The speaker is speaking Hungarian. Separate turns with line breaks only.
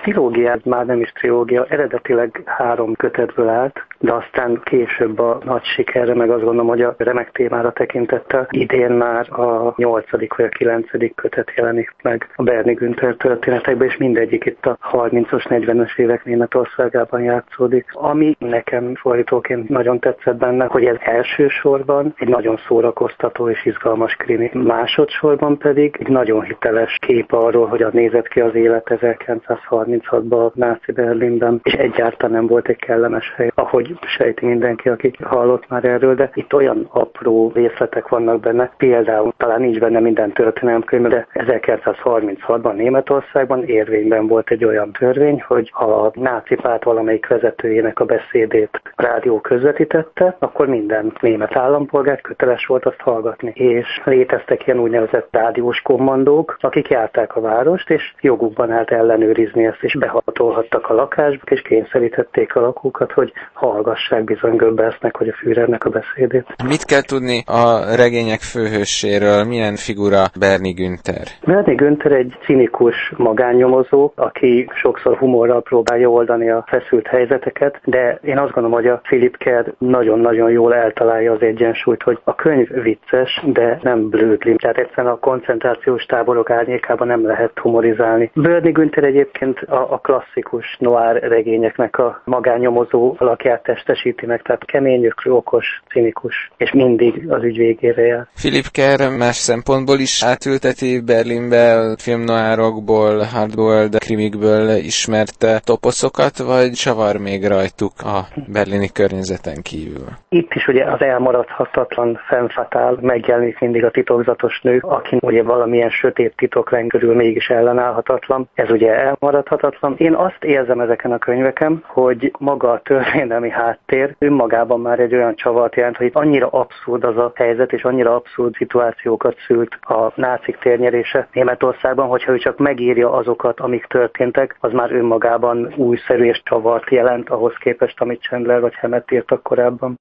trilógia már nem is trilógia, eredetileg 3 kötetből állt, de aztán később a nagy sikerre, meg azt gondolom, hogy a remek témára tekintettel idén már a 8. vagy a 9. kötet jelenik meg a Bernie Günther történetekben, és mindegyik itt a 30-as, 40-es évek Németországában játszódik. Ami nekem fordítóként nagyon tetszett benne, hogy ez elsősorban egy nagyon szórakoztató és izgalmas krimi, másodszorban pedig egy nagyon hiteles kép arról, hogyan nézett ki az élet 1936-ban a náci Berlinben, és egyáltalán nem volt egy kellemes hely, ahogy sejti mindenki, aki hallott már erről, de itt olyan apró részletek vannak benne, például talán nincs benne minden történelemkönyv, de 1936-ban Németországban érvényben volt egy olyan törvény, hogy ha a náci párt valamelyik vezetőjének a beszédét a rádió közvetítette, akkor minden német állampolgár köteles volt azt hallgatni. És léteztek ilyen úgynevezett rádiós kommandók, akik járták a várost, és jogukban állt ellenőrizni ezt, és behatolhattak a lakásba, és kényszerítették a lakókat, hogy hallgassák bizony Goebbelsnek, vagy a Führernek a beszédét.
Mit kell tudni a regények főhőséről? Milyen figura Bernie Günther?
Bernie Günther egy cinikus magánnyomozó, aki sokszor humorral próbálja oldani a feszült helyzeteket, de én azt gondolom, hogy a Philip Kerr nagyon-nagyon jól eltalálja az egyensúlyt, hogy a könyv vicces, de nem blödli. Tehát egyszerűen a koncentrációs táborok árnyékában nem lehet humorizálni. Bernie Günther egyébként a klasszikus noir regényeknek a magánnyomozó alakját testesíti meg, tehát kemény, okos, cinikus, és mindig az ügy végére jár.
Philip Kerr más szempontból is átülteti Berlinbe a filmnoárokból, hardboiled krimikből ismert toposzokat, vagy csavar még rajtuk a berlini környezeten kívül? Itt
is ugye az elmaradhatatlan femme fatale megjelenik mindig a titokzatos nő, aki ugye valamilyen sötét titoklány körül mégis ellenállhatatlan. Ez ugye elmaradhatatlan. Én azt érzem ezeken a könyveken, hogy maga a történelmi háttér önmagában már egy olyan csavart jelent, hogy annyira abszurd az a helyzet, és annyira abszurd szituációkat szült a nácik térnyerése Németországban, hogyha ő csak megírja azokat, amik történtek, az már önmagában újszerű és csavart jelent ahhoz képest, amit Chandler vagy Hammett írtak korábban.